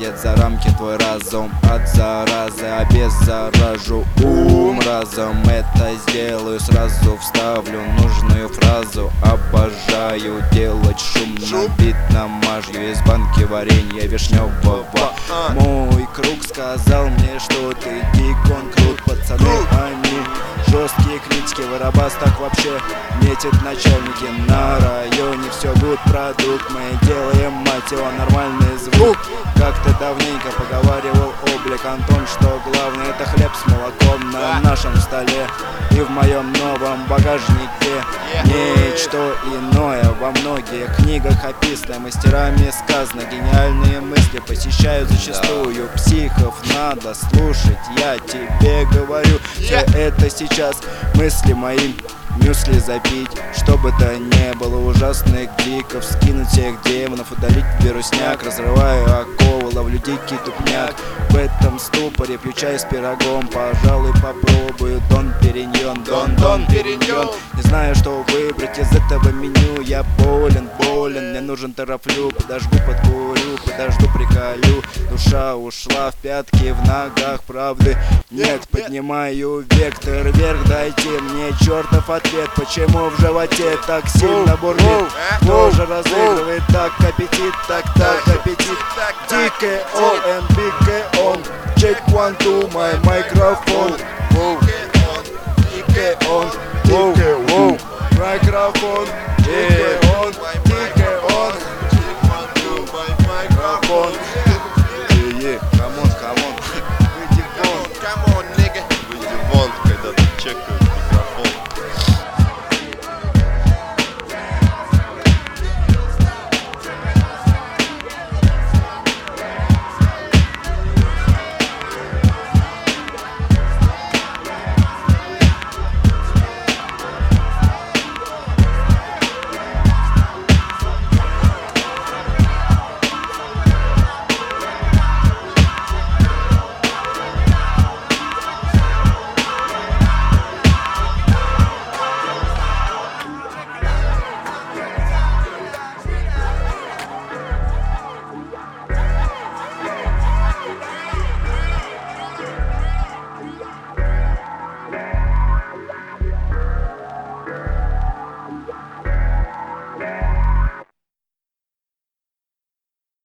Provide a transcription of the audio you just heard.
выходит за рамки твой разум от заразы, обеззаражу ум разом. Это сделаю, сразу вставлю нужную фразу. Обожаю делать шум, на бит намажью из банки варенья вишневого. Мой круг сказал мне, что ты дикон крут. Пацаны, они жесткие критики, Воробас так вообще метит начальники. На районе все гуд, продукт, мы делаем, мать его, нормальный звук. Как-то давненько поговаривал Облик Антон, что главное это хлеб с молоком на нашем столе и в моем новом багажнике. Нечто иное во многих книгах описано, мастерами сказано. Гениальные мысли посещают зачастую психов, надо слушать, я тебе говорю. Все это сейчас мысли мои, мюсли запить, чтобы то не было ужасных диков. Скинуть всех демонов, удалить вирусняк. Разрываю оковы, ловлю дикий тупняк. В этом ступоре пью чай с пирогом. Пожалуй, попробую Дон Периньон. Дон Периньон. Не знаю, что выбрать из этого меню. Я болен, мне нужен тарафлю. Подожгу, подкурю, подожду, приколю. Душа ушла в пятки, в ногах правды нет. Поднимаю вектор вверх, дайте мне чертов ответ. Почему в животе так сильно бурлит? Тоже разыгрывает так аппетит, так аппетит. DKON, BKON, check 1, 2, my microphone. DKON, microphone. DKON,